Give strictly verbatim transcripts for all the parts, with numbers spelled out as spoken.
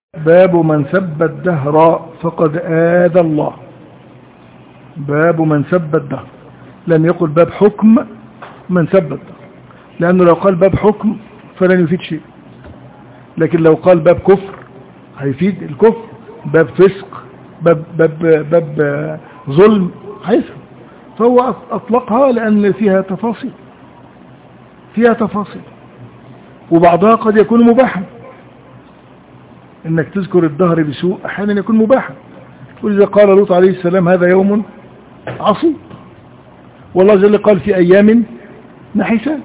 باب من سب الدهر فقد آذى الله. باب من سب الدهر، لم يقل باب حكم من سب الدهر، لأنه لو قال باب حكم فلن يفيد شيء، لكن لو قال باب كفر هيفيد الكفر، باب فسق، باب, باب, باب ظلم هيفهم. فهو أطلقها لأن فيها تفاصيل فيها تفاصيل وبعضها قد يكون مباحا. انك تذكر الدهر بسوء احيانا يكون مباحا، ولذا قال لوط عليه السلام هذا يوم عصيب، والله جل قال في ايام نحسات.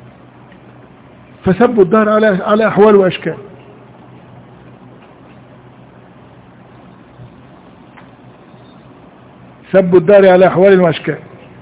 فسبوا الدهر على على احوال واشكال. سبوا الدهر على احوال واشكال.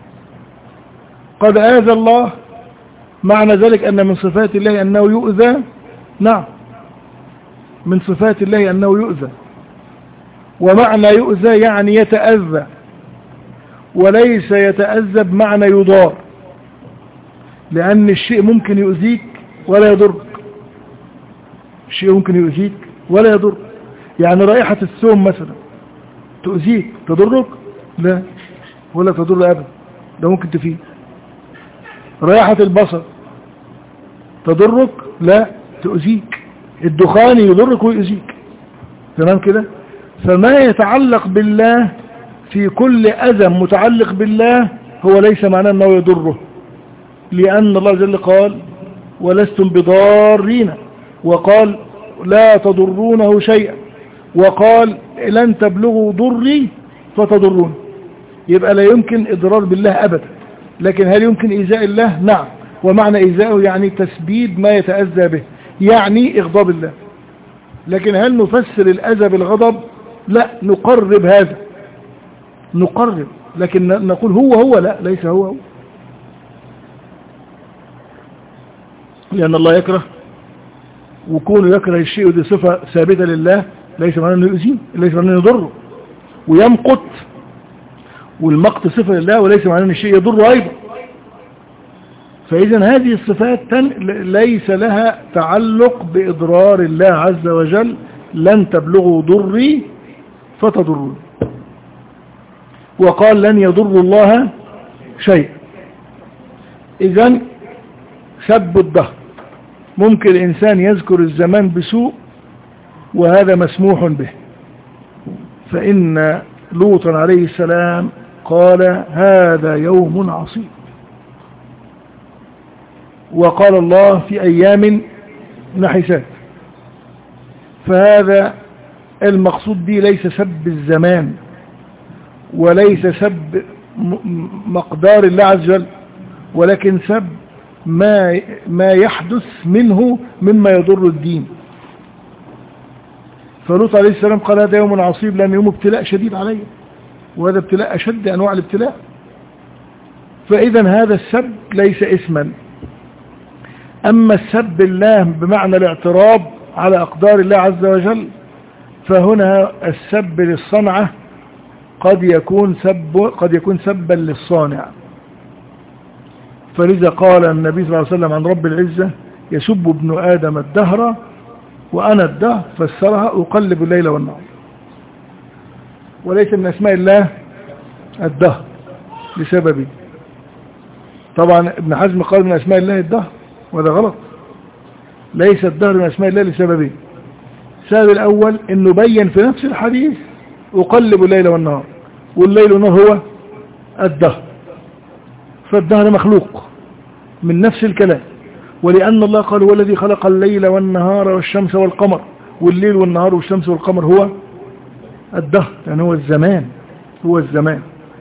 قد آذى الله، معنى ذلك ان من صفات الله انه يؤذى. نعم، من صفات الله أنه يؤذى، ومعنى يؤذى يعني يتأذى، وليس يتأذى بمعنى يضار، لأن الشيء ممكن يؤذيك ولا يضرك. الشيء ممكن يؤذيك ولا يضرك، يعني رائحة الثوم مثلا تؤذيك تضرك؟ لا، ولا تضر أبدا، ده ممكن تفيد. رائحة البصل تضرك؟ لا، تؤذيك. الدخان يضرك ويؤذيك، تمام كده؟ فما يتعلق بالله في كل أذى متعلق بالله هو ليس معناه أنه يضره، لأن الله جل قال ولستم بضارين، وقال لا تضرونه شيئا، وقال لن تبلغوا ضري فتضرون. يبقى لا يمكن إضرار بالله أبدا، لكن هل يمكن إيذاء الله؟ نعم، ومعنى إيذاءه يعني تسبيب ما يتأذى به، يعني إغضاب الله. لكن هل نفسر الأذى بالغضب؟ لا، نقرب هذا، نقرب، لكن نقول هو هو لا، ليس هو هو، لأن الله يكره، وكونه يكره الشيء ودي صفة ثابتة لله ليس معناه أنه يؤذيه، ليس معناه أنه يضره. ويمقت، والمقت صفة لله وليس معناه أن الشيء يضره أيضا. فإذا هذه الصفات ليس لها تعلق بإضرار الله عز وجل، لن تبلغوا ضري فتضرون. وقال لن يضر الله شيء. إذن سب الدهر، ممكن الإنسان يذكر الزمان بسوء وهذا مسموح به، فإن لوطا عليه السلام قال هذا يوم عصيب، وقال الله في أيام نحسات. فهذا المقصود به ليس سب الزمان، وليس سب مقدار الله عز وجل، ولكن سب ما ما يحدث منه مما يضر الدين. فلوط عليه السلام قال هذا يوم عصيب، لأن يوم ابتلاء شديد عليه، وهذا ابتلاء أشد أنواع الابتلاء. فإذا هذا السب ليس اسما. أما السب الله بمعنى الاعتراض على أقدار الله عز وجل، فهنا السب للصنعة قد يكون سب قد يكون سبا للصانع. فلذا قال النبي صلى الله عليه وسلم عن رب العزة يسب ابن آدم الدهر وأنا الدهر، فسرها أقلب الليل والنهار. وليس من أسماء الله الدهر لسببه. طبعا ابن حزم قال من أسماء الله الدهر، وهذا غلط. ليس الدهر من أسماء الله لسببين. السبب الأول أنه بين في نفس الحديث أقلب الليل والنهار، والليل والنهار هو الدهر، فالدهر مخلوق من نفس الكلام. ولأن الله قال هو الذي خلق الليل والنهار والشمس والقمر، والليل والنهار والشمس والقمر هو الدهر، يعني هو الزمان، هو الزمان.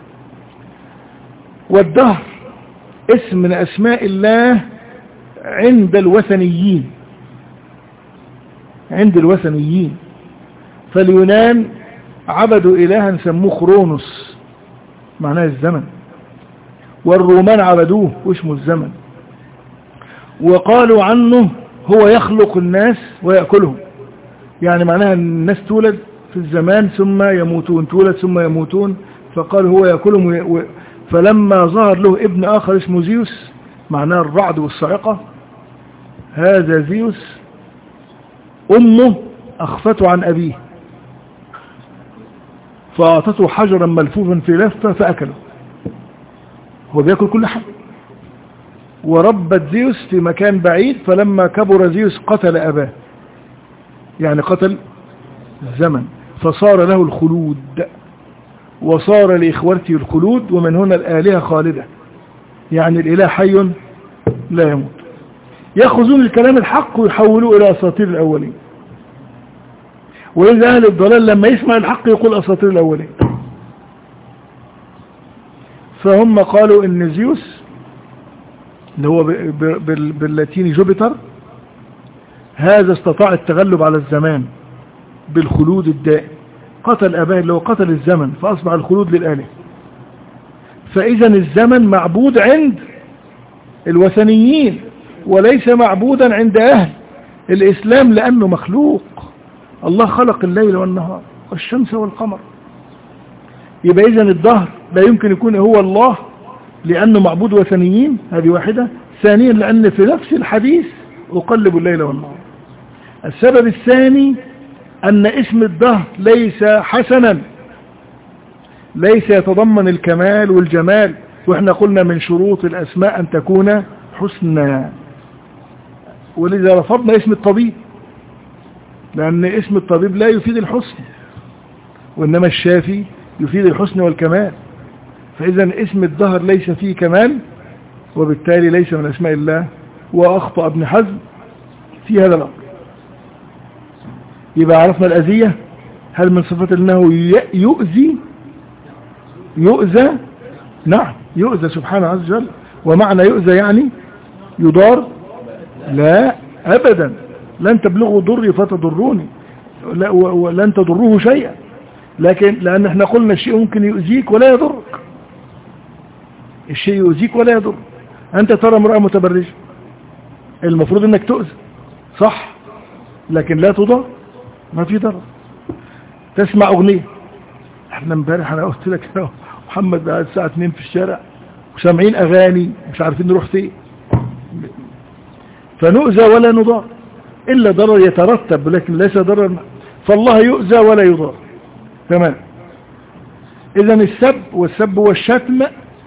والدهر اسم من أسماء الله عند الوثنيين، عند الوثنيين. فاليونان عبدوا إلها سموه خرونوس، معناه الزمن، والرومان عبدوه واسمه الزمن، وقالوا عنه هو يخلق الناس ويأكلهم، يعني معناها الناس تولد في الزمان ثم يموتون، تولد ثم يموتون، فقال هو يأكلهم و... فلما ظهر له ابن آخر اسمه زيوس، معناه الرعد والصاعقة، هذا زيوس أمه أخفته عن أبيه فأعطته حجرا ملفوفا في لفة فأكله. هو بيأكل كل حاجة. وربت زيوس في مكان بعيد، فلما كبر زيوس قتل أباه، يعني قتل الزمن، فصار له الخلود وصار لإخوته الخلود، ومن هنا الآلهة خالدة، يعني الإله حي لا يموت. يأخذون الكلام الحق ويحولوه إلى أساطير الأولين، وإذا أهل الضلال لما يسمع الحق يقول أساطير الأولين. فهم قالوا إن زيوس اللي هو باللاتيني جوبيتر هذا استطاع التغلب على الزمان بالخلود الدائم، قتل أباه اللي هو قتل الزمن فأصبح الخلود للآله. فإذا الزمن معبود عند الوثنيين وليس معبودا عند أهل الإسلام، لأنه مخلوق. الله خلق الليل والنهار والشمس والقمر. يبقى إذن الدهر لا يمكن يكون هو الله لأنه معبود وثنيين، هذه واحدة. ثانيا لأن في نفس الحديث أقلب الليل والنهار. السبب الثاني أن اسم الدهر ليس حسنا، ليس يتضمن الكمال والجمال، وإحنا قلنا من شروط الأسماء أن تكون حسنى، ولذا رفضنا اسم الطبيب، لأن اسم الطبيب لا يفيد الحسن، وإنما الشافي يفيد الحسن والكمال. فإذا اسم الدهر ليس فيه كمال، وبالتالي ليس من أسماء الله، وأخطأ ابن حزم في هذا الأمر. يبقى عرفنا الأذية، هل من صفات أنه يؤذي يؤذى؟ نعم يؤذى سبحانه عز وجل. ومعنى يؤذى يعني يضار؟ لا أبدا، لن تبلغوا ضري فتضروني، ولن تضروه شيئا، لكن لأن احنا قلنا الشيء ممكن يؤذيك ولا يضرك، الشيء يؤذيك ولا يضر. أنت ترى امرأة متبرجة المفروض أنك تؤذى صح، لكن لا تضر، ما في ضرر. تسمع أغنية، احنا امبارح انا قلت لك محمد بعد الساعة اتنين في الشارع وسامعين أغاني مش عارفين نروح فين، فنؤذى ولا نضار، إلا ضرر يترتب لكن ليس ضرر. فالله يؤذى ولا يضار. تمام. إذا السب والسب والشتم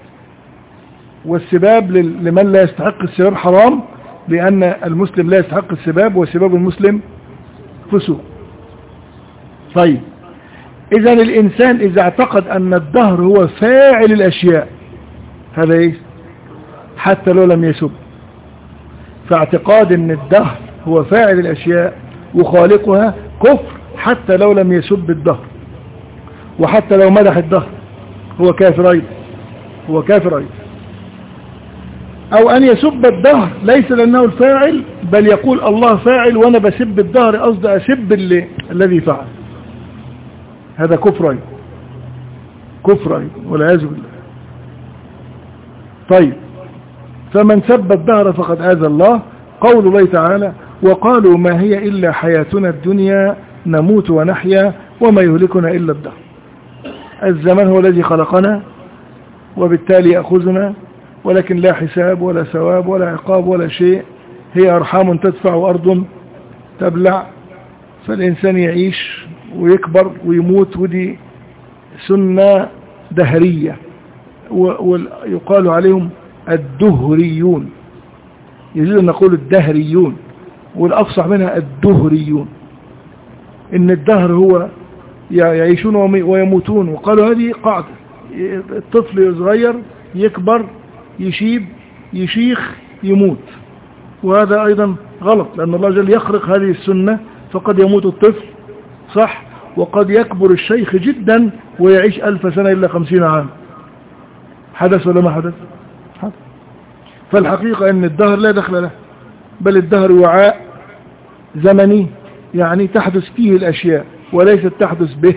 والسباب لمن لا يستحق السباب حرام، لأن المسلم لا يستحق السباب، وسباب المسلم فسوق. طيب إذا الإنسان إذا اعتقد أن الدهر هو فاعل الأشياء، هذا إيه؟ حتى لو لم يسب. فاعتقاد أن الدهر هو فاعل الأشياء وخالقها كفر، حتى لو لم يسب الدهر، وحتى لو مدح الدهر هو كافر أيضا، هو كافر أيضا. أو أن يسب الدهر ليس لأنه الفاعل، بل يقول الله فاعل وأنا بسب الدهر، قصد أسب اللي الذي فعل، هذا كفر أيضا، كفر أيضا والعياذ بالله. طيب فمن سب الدهر فقد آذى الله. قول الله تعالى وقالوا ما هي إلا حياتنا الدنيا نموت ونحيا وما يهلكنا إلا الدهر. الزمن هو الذي خلقنا وبالتالي يأخذنا، ولكن لا حساب ولا ثواب ولا عقاب ولا شيء، هي أرحام تدفع وأرض تبلع، فالإنسان يعيش ويكبر ويموت، ودي سنة دهرية، ويقال عليهم الدهريون، يجوز أن نقول الدهريون، والأفصح منها الدهريون، إن الدهر هو يعيشون ويموتون. وقالوا هذه قاعدة، الطفل صغير يكبر يشيب يشيخ يموت، وهذا أيضا غلط، لأن الله جل يخرق هذه السنة، فقد يموت الطفل صح، وقد يكبر الشيخ جدا ويعيش ألف سنة إلا خمسين عام. حدث ولا ما حدث؟ حدث. فالحقيقة أن الدهر لا دخل له، بل الدهر وعاء زمني، يعني تحدث فيه الأشياء وليست تحدث به،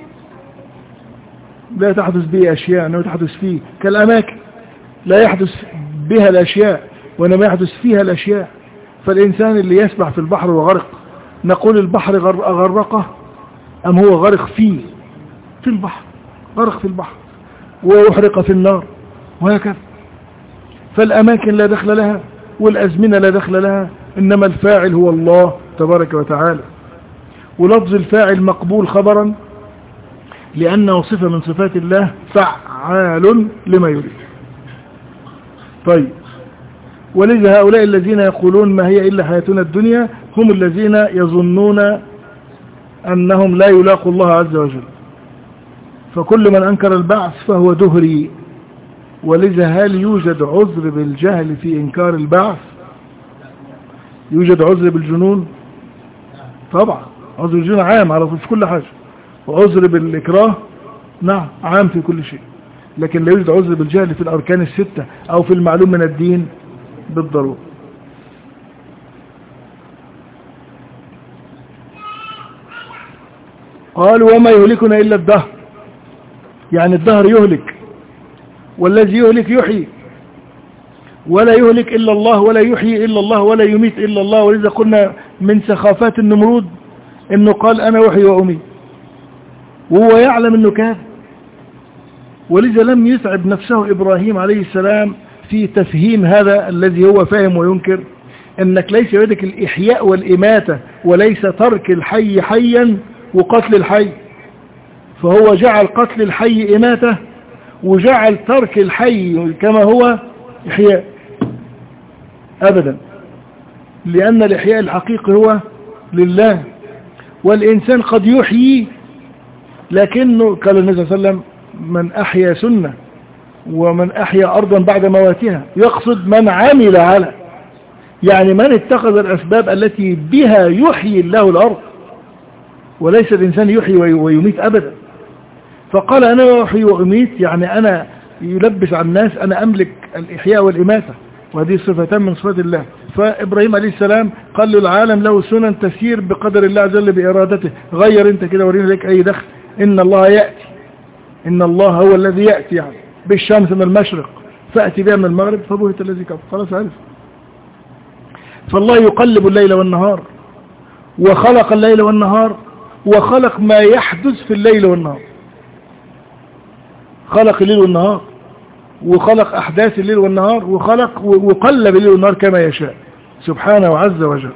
لا تحدث به أشياء، أنه تحدث فيه كالأماكن لا يحدث بها الأشياء وإنما يحدث فيها الأشياء. فالإنسان اللي يسبح في البحر وغرق، نقول البحر أغرقه أم هو غرق فيه في البحر، غرق في البحر ويحرق في النار وهكذا. فالأماكن لا دخل لها والأزمنة لا دخل لها، إنما الفاعل هو الله تبارك وتعالى. ولفظ الفاعل مقبول خبرا لأنه صفة من صفات الله فعال لما يريد. طيب، ولذا هؤلاء الذين يقولون ما هي إلا حياتنا الدنيا هم الذين يظنون أنهم لا يلاقوا الله عز وجل، فكل من أنكر البعث فهو دهري. ولذا هل يوجد عذر بالجهل في إنكار البعث؟ يوجد عذر بالجنون؟ طبعا عذر بالجنون عام على في كل حاجة، وعذر بالإكراه نعم عام في كل شيء، لكن لا يوجد عذر بالجهل في الأركان الستة أو في المعلوم من الدين بالضرورة. قال وما يهلكنا إلا الدهر، يعني الدهر يهلك، والذي يهلك يحيي، ولا يهلك إلا الله ولا يحيي إلا الله ولا يميت إلا الله. ولذا قلنا من سخافات النمرود إنه قال أنا أحيي وأميت وهو يعلم إنه كان، ولذا لم يتعب نفسه إبراهيم عليه السلام في تفهيم هذا الذي هو فاهم وينكر، إنك ليس يدك الإحياء والإماتة وليس ترك الحي حيا وقتل الحي، فهو جعل قتل الحي إماتة وجعل ترك الحي كما هو إحياء أبدا، لأن الإحياء الحقيقي هو لله. والإنسان قد يحيي، لكنه قال النبي صلى الله عليه وسلم من أحيا سنة ومن أحيا أرضا بعد مواتها، يقصد من عمل على، يعني من اتخذ الأسباب التي بها يحيي الله الأرض، وليس الإنسان يحيي ويميت أبدا. فقال أنا أحيي وأميت، يعني أنا يلبس على الناس أنا أملك الإحياء والإماتة، وهذه صفتان من صفات الله. فإبراهيم عليه السلام قال له العالم له سنن تسير بقدر الله عز وجل بإرادته، غير أنت كده ورينا لك أي دخل. إن الله يأتي، إن الله هو الذي يأتي يعني بالشمس من المشرق فأتي بها من المغرب فبهت الذي كفر. خلاص عرف. فالله يقلب الليل والنهار، وخلق الليل والنهار، وخلق ما يحدث في الليل والنهار، خلق الليل والنهار وخلق أحداث الليل والنهار وخلق وقلب الليل والنهار كما يشاء سبحانه عز وجل.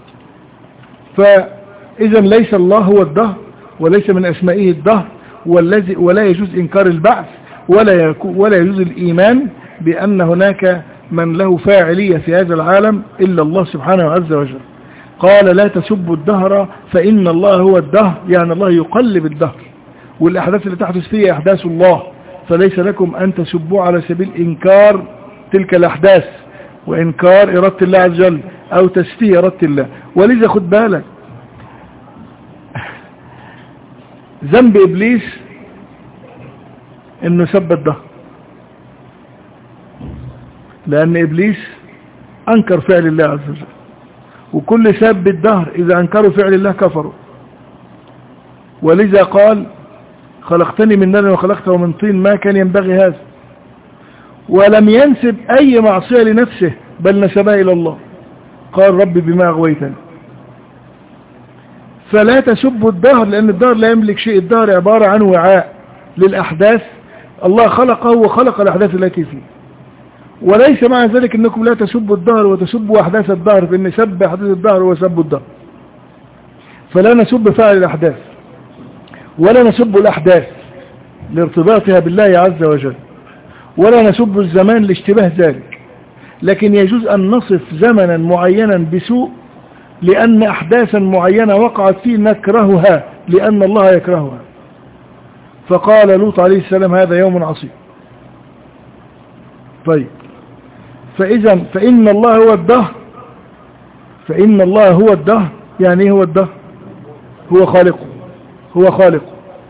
فإذا ليس الله هو الدهر، وليس من أسمائه الدهر، والذي ولا يجوز إنكار البعث، ولا ولا يجوز الإيمان بأن هناك من له فاعلية في هذا العالم إلا الله سبحانه عز وجل. قال لا تسبوا الدهر فإن الله هو الدهر، يعني الله يقلب الدهر، والأحداث اللي تحدث فيها أحداث الله، فليس لكم أن تسبوا على سبيل إنكار تلك الأحداث وإنكار إرادة الله عز وجل أو تسفيه إرادة الله. ولذا خد بالك ذنب إبليس إنه سب الدهر، لأن إبليس أنكر فعل الله عز وجل، وكل ساب الدهر إذا أنكروا فعل الله كفروا. ولذا قال خلقتني من نار وخلقته من طين ما كان ينبغي هذا، ولم ينسب أي معصية لنفسه بل نسبها إلى الله، قال ربي بما أغويتني. فلا تسبوا الدهر، لأن الدهر لا يملك شيء، الدهر عبارة عن وعاء للأحداث الله خلقه وخلق الأحداث التي فيه. وليس مع ذلك أنكم لا تسبوا الدهر وتسبوا أحداث الدهر، فإن سب أحداث الدهر وسب الدهر. فلا نسب فاعل الأحداث ولا نسب الأحداث لارتباطها بالله عز وجل، ولا نسب الزمان لاشتباه ذلك، لكن يجوز أن نصف زمنا معينا بسوء لأن أحداثا معينة وقعت فيه نكرهها لأن الله يكرهها. فقال لوط عليه السلام هذا يوم عصيب. طيب، فإذا فإن الله هو الدهر، فإن الله هو الدهر، يعني ايه هو الدهر؟ هو خالقه، هو خالقه.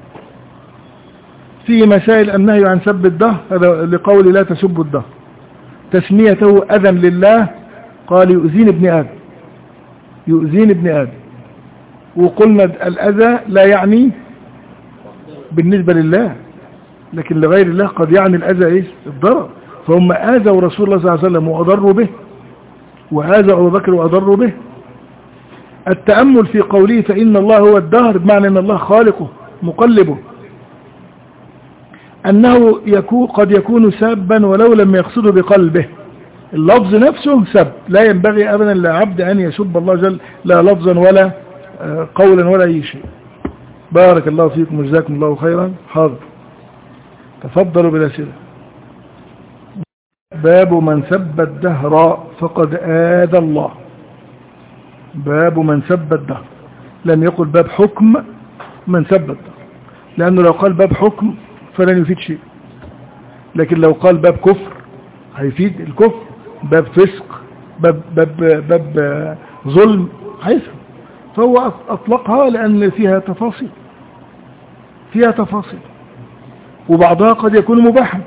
في مسائل النهي عن سب الدهر، هذا لقول لا تسبوا الدهر، تسميته أذى لله، قال يؤذين ابن آدم، يؤذين ابن آدم. وقلنا الأذى لا يعني بالنسبة لله، لكن لغير الله قد يعني الأذى إيه؟ الضرر. فهم آذوا رسول الله صلى الله عليه وسلم وأضروا به، وآذوا أبو بكر وأضروا به. التأمل في قوله فإن الله هو الدهر بمعنى أن الله خالقه مقلبه، أنه يكون قد يكون سابا ولو لم يقصده بقلبه. اللفظ نفسه سب، لا ينبغي أبدا لعبد أن يسب الله جل لا لفظا ولا قولا ولا أي شيء. بارك الله فيكم وجزاكم الله خيرا. حاضر، تفضلوا بالأسئلة. باب من سب الدهر فقد آذى الله. باب من سب الدهر، لم يقل باب حكم من سب الدهر، لأنه لو قال باب حكم فلن يفيد شيء، لكن لو قال باب كفر هيفيد الكفر، باب فسق، باب, باب, باب ظلم هيفهم. فهو أطلقها لأن فيها تفاصيل فيها تفاصيل وبعضها قد يكون مباحا.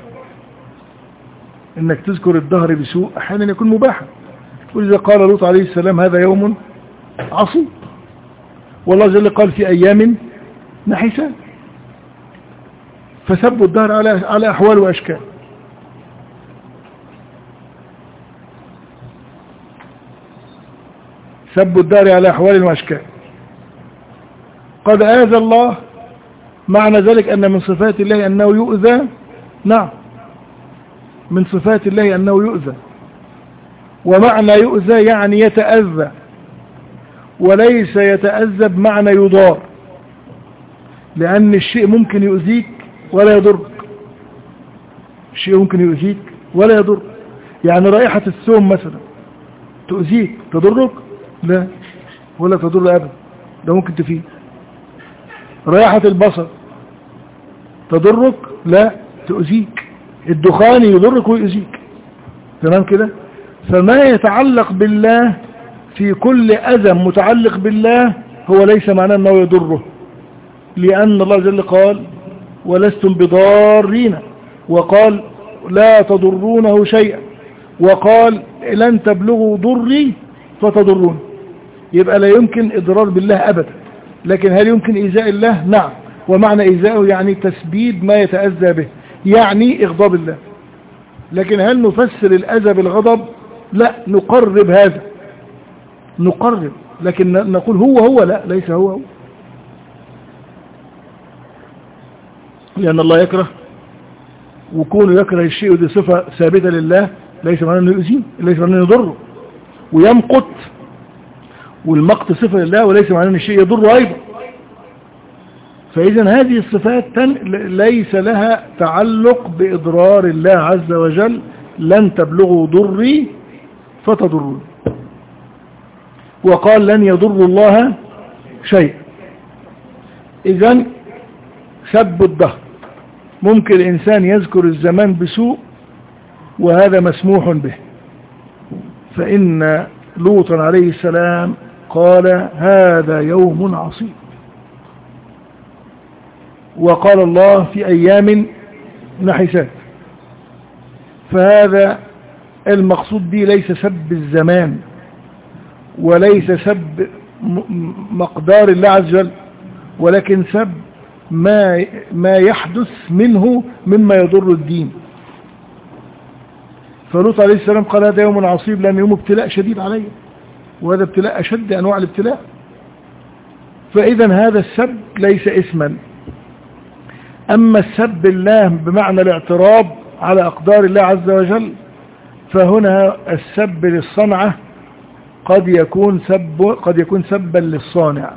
إنك تذكر الدهر بسوء أحيانا يكون مباحا. ولذا قال لوط عليه السلام هذا يوم عصيب، والله جل قال في أيام نحسات. فسبوا الدهر على على أحوال وأشكال. سبوا الدهر على أحوال وأشكال. قد آذى الله، معنى ذلك أن من صفات الله أنه يؤذى. نعم، من صفات الله أنه يؤذى، ومعنى يؤذى يعني يتأذى، وليس يتأذى بمعنى يضار، لأن الشيء ممكن يؤذيك ولا يضرك. الشيء ممكن يؤذيك ولا يضرك. يعني رائحة الثوم مثلا تؤذيك تضرك؟ لا، ولا تضر أبدا، ده ممكن تفيد. رائحة البصل تضرك؟ لا، تؤذيك. الدخان يضرك ويؤذيك. تمام كده؟ فما يتعلق بالله في كل أذى متعلق بالله هو ليس معناه أنه يضره، لأن الله جل قال ولستم بضارين، وقال لا تضرونه شيئا، وقال لن تبلغوا ضري فتضرون. يبقى لا يمكن إضرار بالله أبدا. لكن هل يمكن إيذاء الله؟ نعم. ومعنى إيذاءه يعني تسبيب ما يتأذى به، يعني إغضاب الله. لكن هل نفسر الأذى بالغضب؟ لا، نقرب هذا، نقرب، لكن نقول هو هو لا، ليس هو هو، لأن الله يكره، وكونه يكره الشيء ودي صفة ثابتة لله ليس معناه أنه يؤذيه، ليس معناه أنه يضره. ويمقت، والمقت صفة لله وليس معناه أن الشيء يضره أيضا. فإذا هذه الصفات ليس لها تعلق بإضرار الله عز وجل. لن تبلغوا ضري فتضرون، وقال لن يضر الله شيء. إذن سب الدهر، ممكن الإنسان يذكر الزمان بسوء وهذا مسموح به. فإن لوطا عليه السلام قال هذا يوم عصيب، وقال الله في أيام نحسات. فهذا المقصود به ليس سب الزمان، وليس سب مقدار الله عز وجل، ولكن سب ما ما يحدث منه مما يضر الدين. فلوط عليه السلام قال هذا يوم عصيب، لأن يوم ابتلاء شديد عليه، وهذا ابتلاء أشد أنواع الابتلاء. فإذا هذا السب ليس اسما. أما السب الله بمعنى الاعتراض على أقدار الله عز وجل، فهنا السب للصنعة قد يكون سب قد يكون سبا للصانع.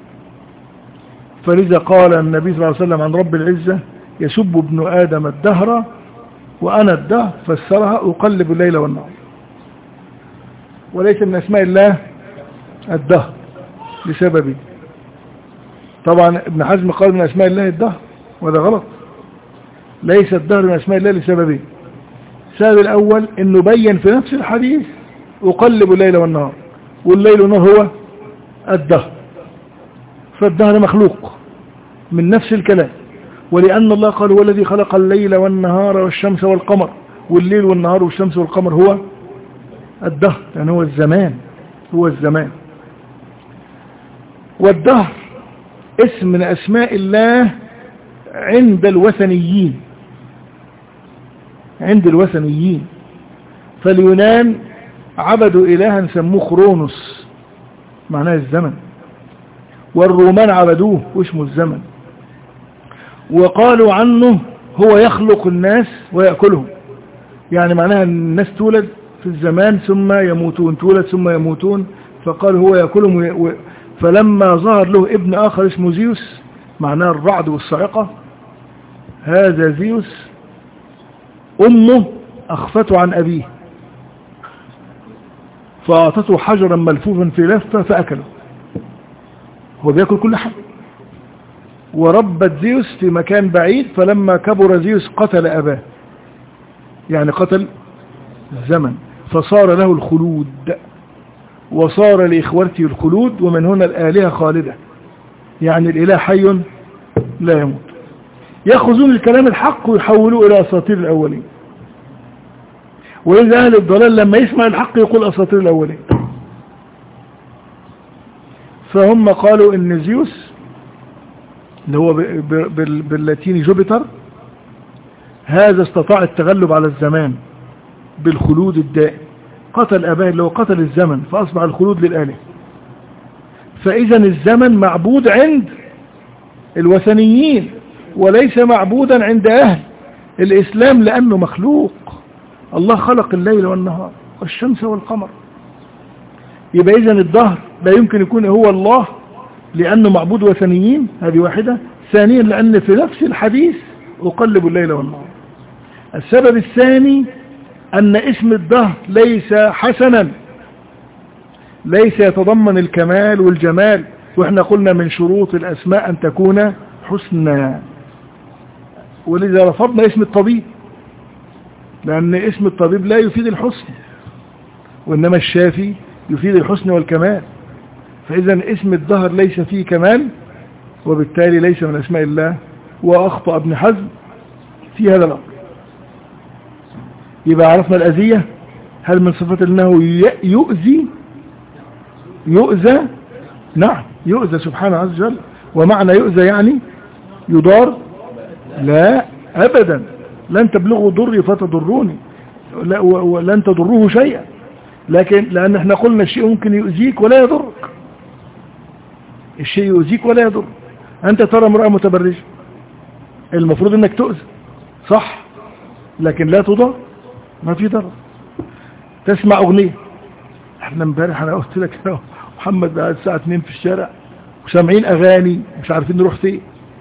فلذا قال النبي صلى الله عليه وسلم عن رب العزة يسب ابن آدم الدهر وأنا الدهر، فسرها أقلب الليل والنهار. وليس من أسماء الله الدهر لسببه. طبعا ابن حزم قال من أسماء الله الدهر، وهذا غلط. ليس الدهر من أسماء الله لسببه. السبب الأول أنه بين في نفس الحديث أقلب الليل والنهار، والليل والنهار هو الدهر، فالدهر مخلوق من نفس الكلام. ولأن الله قال هو الذي خلق الليل والنهار والشمس والقمر، والليل والنهار والشمس والقمر هو الدهر، يعني هو الزمان، هو الزمان. والدهر اسم من أسماء الله عند الوثنيين، عند الوثنيين. فاليونان عبدوا إلها سموه خرونوس، معناه الزمن، والرومان عبدوه واسمه الزمن، وقالوا عنه هو يخلق الناس ويأكلهم، يعني معناها الناس تولد في الزمان ثم يموتون، تولد ثم يموتون، فقالوا هو يأكلهم فلما ظهر له ابن آخر اسمه زيوس، معناه الرعد والصاعقة، هذا زيوس أمه أخفته عن أبيه فأعطته حجرا ملفوفا في لفة فأكله، هو بيأكل كل حاجة. وربت زيوس في مكان بعيد، فلما كبر زيوس قتل أباه، يعني قتل الزمن، فصار له الخلود وصار لإخوته الخلود، ومن هنا الآلهة خالدة، يعني الإله حي لا يموت. يأخذون الكلام الحق ويحولوه إلى أساطير الأولين، وإذا أهل الضلال لما يسمع الحق يقول أساطير الأولين. فهم قالوا إن زيوس اللي هو باللاتيني جوبيتر، هذا استطاع التغلب على الزمان بالخلود الدائم، قتل أباه اللي هو قتل الزمن، فأصبح الخلود للآله. فإذا الزمن معبود عند الوثنيين وليس معبودا عند أهل الإسلام، لأنه مخلوق. الله خلق الليل والنهار والشمس والقمر، يبقى إذن الدهر لا يمكن يكون هو الله لأنه معبود وثنيين، هذه واحدة. ثانيا لأن في نفس الحديث أقلب الليل والنهار. السبب الثاني أن اسم الدهر ليس حسنا، ليس يتضمن الكمال والجمال، وإحنا قلنا من شروط الأسماء أن تكون حسنى، ولذا رفضنا اسم الطبيب، لأن اسم الطبيب لا يفيد الحسن، وإنما الشافي يفيد الحسن والكمال. فإذا اسم الدهر ليس فيه كمال، وبالتالي ليس من أسماء الله، وأخطأ ابن حزم في هذا الأمر. يبقى عرفنا الأذية، هل من صفات أنه يؤذي يؤذى؟ نعم يؤذى سبحانه عز وجل. ومعنى يؤذى يعني يضار؟ لا أبدا، لن تبلغوا ضري فتضروني، ولن تضروه شيئا، لكن لأن احنا قلنا الشيء ممكن يؤذيك ولا يضرك، الشيء يؤذيك ولا يضر. أنت ترى امرأة متبرجة، المفروض أنك تؤذى صح، لكن لا تضر، ما في ضرر. تسمع أغنية، احنا امبارح انا قلت لك انا محمد بعد الساعة اتنين في الشارع وسامعين أغاني مش عارفين نروح فين،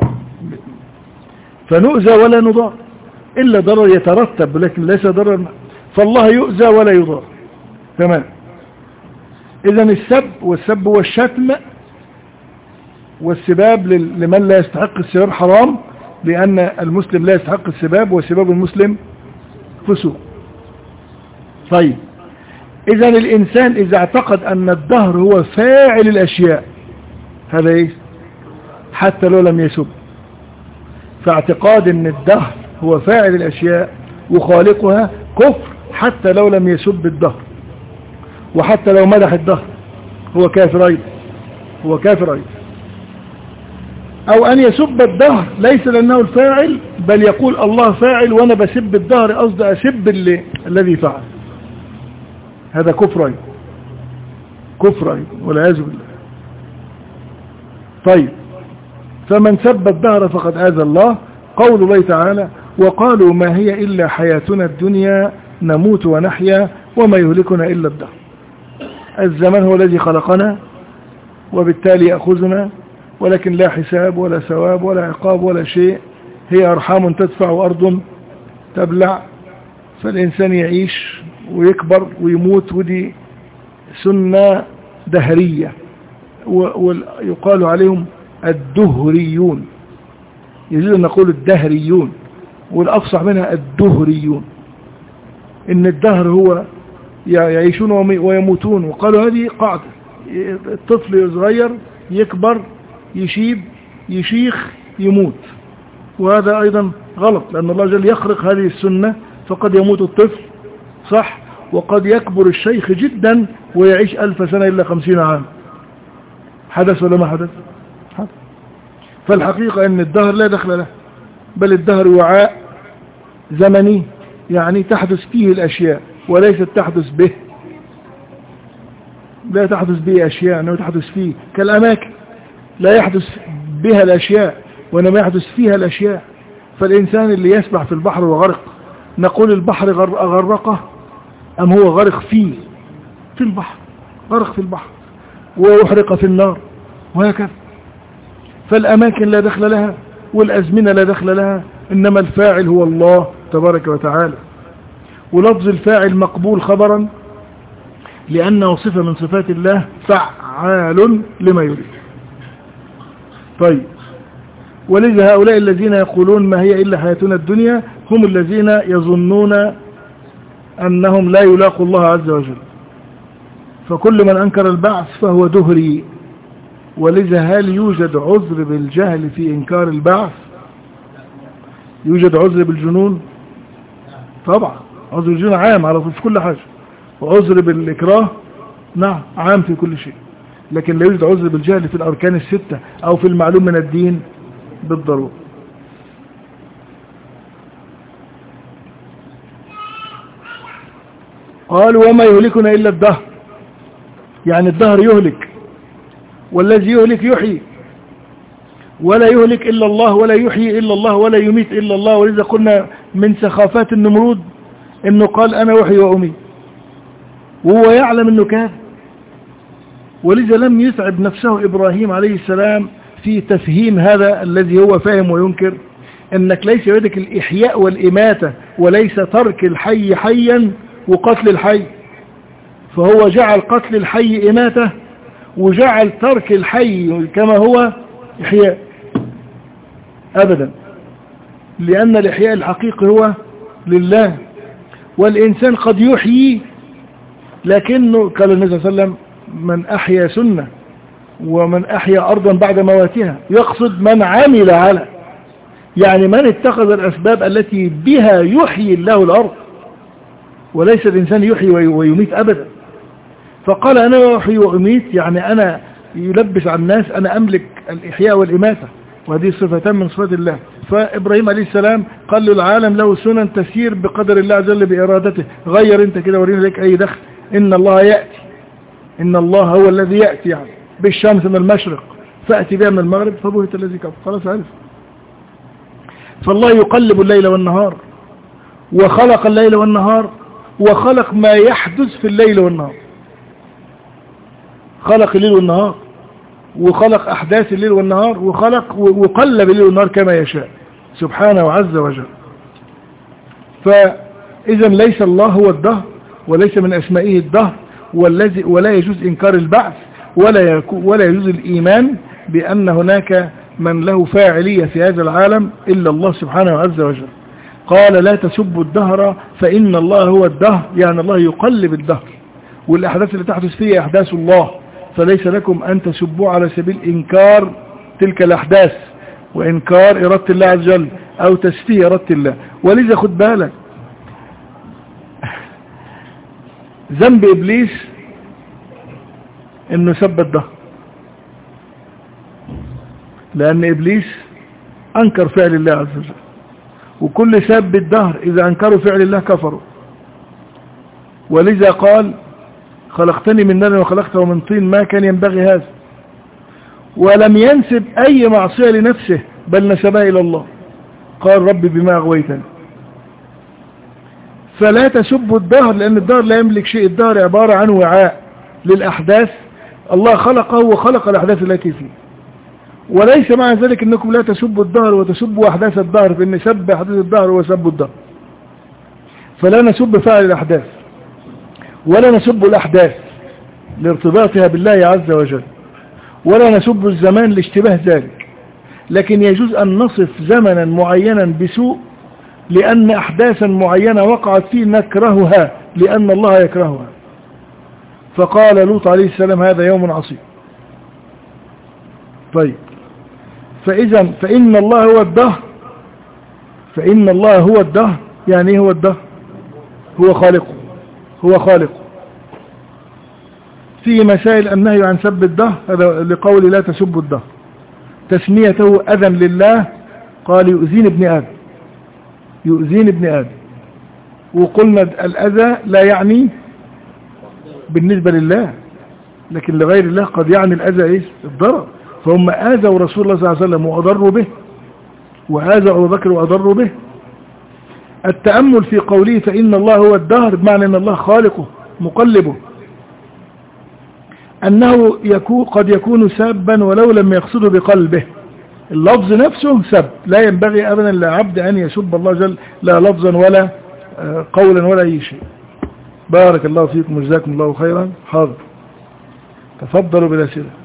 فنؤذى ولا نضار، إلا ضرر يترتب لكن ليس ضرر. فالله يؤذى ولا يضار. تمام. إذن السب، والسب والشتم والسباب لمن لا يستحق السباب حرام، لأن المسلم لا يستحق السباب، وسباب المسلم فسوق. طيب، إذن الإنسان إذا اعتقد أن الدهر هو فاعل الأشياء، هذا إيه؟ حتى لو لم يسب. فاعتقاد أن الدهر هو فاعل الأشياء وخالقها كفر، حتى لو لم يسب الدهر، وحتى لو مدح الدهر هو كافر أيضا، هو كافر أيضا. أو أن يسب الدهر ليس لأنه الفاعل، بل يقول الله فاعل وأنا بسب الدهر، قصد أسب اللي الذي فعل، هذا كفر أيضا، كفر أيضا والعياذ بالله. طيب، فمن سب الدهر فقد آذى الله. قول الله تعالى: وقالوا ما هي إلا حياتنا الدنيا نموت ونحيا وما يهلكنا إلا الدهر. الزمن هو الذي خلقنا وبالتالي يأخذنا، ولكن لا حساب ولا ثواب ولا عقاب ولا شيء، هي أرحام تدفع وأرض تبلع، فالإنسان يعيش ويكبر ويموت، ودي سنة دهرية، ويقال عليهم الدهريون، يجوز أن نقول الدهريون، والأفصح منها الدهريون، إن الدهر هو يعيشون ويموتون. وقالوا هذه قاعدة، الطفل صغير يكبر يشيب يشيخ يموت، وهذا أيضا غلط، لأن الله جل يخرق هذه السنة، فقد يموت الطفل صح، وقد يكبر الشيخ جدا ويعيش ألف سنة إلا خمسين عام. حدث ولا ما حدث؟ حدث. فالحقيقة أن الدهر لا دخل له، بل الدهر وعاء زمني، يعني تحدث فيه الأشياء وليست تحدث به، لا تحدث به أشياء، أنه تحدث فيه كالأماكن لا يحدث بها الأشياء وإنما يحدث فيها الأشياء. فالإنسان اللي يسبح في البحر وغرق، نقول البحر غرقه أم هو غرق فيه في البحر، غرق في البحر، وأحرق في النار، وهكذا. فالأماكن لا دخل لها والأزمنة لا دخل لها، إنما الفاعل هو الله تبارك وتعالى. ولفظ الفاعل مقبول خبرا لأنه صفة من صفات الله، فعال لما يريد. طيب، ولذا هؤلاء الذين يقولون ما هي إلا حياتنا الدنيا هم الذين يظنون أنهم لا يلاقوا الله عز وجل. فكل من أنكر البعث فهو دهري. ولذا هل يوجد عذر بالجهل في إنكار البعث؟ يوجد عذر بالجنون؟ طبعا عذر بالجنون عام على في كل حاجة، وعذر بالإكراه نعم عام في كل شيء، لكن لا يوجد عذر بالجهل في الأركان الستة أو في المعلوم من الدين بالضرورة. قال وما يهلكنا إلا الدهر، يعني الدهر يهلك، والذي يهلك يحيي، ولا يهلك إلا الله ولا يحيي إلا الله ولا يميت إلا الله. ولذا قلنا من سخافات النمرود إنه قال أنا أحيي وأميت وهو يعلم إنه كان. ولذا لم يتعب نفسه إبراهيم عليه السلام في تفهيم هذا الذي هو فاهم وينكر، إنك ليس يدك الإحياء والإماتة وليس ترك الحي حيا وقتل الحي، فهو جعل قتل الحي إماتة وجعل ترك الحي كما هو إحياء أبدا، لأن الإحياء الحقيقي هو لله. والإنسان قد يحيي، لكنه قال النبي صلى الله عليه وسلم من أحيا سنة ومن أحيا أرضا بعد مواتها، يقصد من عمل على، يعني من اتخذ الأسباب التي بها يحيي الله الأرض، وليس الإنسان يحيي ويميت أبدا. فقال أنا أحيي وأميت، يعني أنا يلبس على الناس أنا أملك الإحياء والإماتة، وهذه صفتان من صفات الله. فإبراهيم عليه السلام قال له العالم له سنن تسير بقدر الله عز وجل بإرادته، غير أنت كده ورينا لك أي دخل. إن الله يأتي، إن الله هو الذي يأتي يعني بالشمس من المشرق فأتي بها من المغرب فبهت الذي كفر. خلاص عرف. فالله يقلب الليل والنهار، وخلق الليل والنهار، وخلق ما يحدث في الليل والنهار، خلق الليل والنهار وخلق أحداث الليل والنهار وخلق وقلب الليل والنهار كما يشاء سبحانه عز وجل. فإذا ليس الله هو الدهر، وليس من أسمائه الدهر، والذي ولا يجوز إنكار البعث، ولا ولا يجوز الإيمان بأن هناك من له فاعلية في هذا العالم إلا الله سبحانه عز وجل. قال لا تسبوا الدهر فإن الله هو الدهر، يعني الله يقلب الدهر، والأحداث اللي تحدث فيها أحداث الله، فليس لكم أن تسبوا على سبيل إنكار تلك الأحداث وإنكار إرادة الله عز وجل أو تسفيه إرادة الله. ولذا خد بالك ذنب إبليس إنه سب الدهر، لأن إبليس أنكر فعل الله عز وجل، وكل ساب الدهر إذا أنكروا فعل الله كفروا. ولذا قال خلقتني من نار وخلقته من طين ما كان ينبغي هذا، ولم ينسب أي معصية لنفسه بل نسبها إلى الله، قال ربي بما أغويتني. فلا تسبوا الدهر، لأن الدهر لا يملك شيء، الدهر عبارة عن وعاء للأحداث الله خلقه وخلق الأحداث التي فيه. وليس معنى ذلك أنكم لا تسبوا الدهر وتسبوا أحداث الدهر، فإن سب أحداث الدهر وسب الدهر. فلا نسب فعل الأحداث ولا نسب الأحداث لارتباطها بالله عز وجل، ولا نسب الزمان لاشتباه ذلك، لكن يجوز أن نصف زمنا معينا بسوء لأن أحداثا معينة وقعت فيه نكرهها لأن الله يكرهها. فقال لوط عليه السلام هذا يوم عصيب. طيب، فإذا فإن الله هو الدهر، فإن الله هو الدهر، يعني ايه هو الدهر؟ هو خالقه، هو خالقه. في مسائل النهي عن سب الدهر، هذا لقول لا تسبوا الدهر، تسميته أذى لله، قال يؤذين ابن آدم، يؤذين ابن آدم. وقلنا الأذى لا يعني بالنسبة لله، لكن لغير الله قد يعني الأذى إيه؟ الضرر. فهم آذوا رسول الله صلى الله عليه وسلم وأضروا به، وآذوا أبو بكر وأضروا به. التأمل في قوله فإن الله هو الدهر بمعنى أن الله خالقه مقلبه. أنه يكون قد يكون سابا ولو لم يقصده بقلبه. اللفظ نفسه سب، لا ينبغي أبدا لعبد أن يسب الله جل لا لفظا ولا قولا ولا أي شيء. بارك الله فيكم وجزاكم الله خيرا. حاضر، تفضلوا بالأسئلة.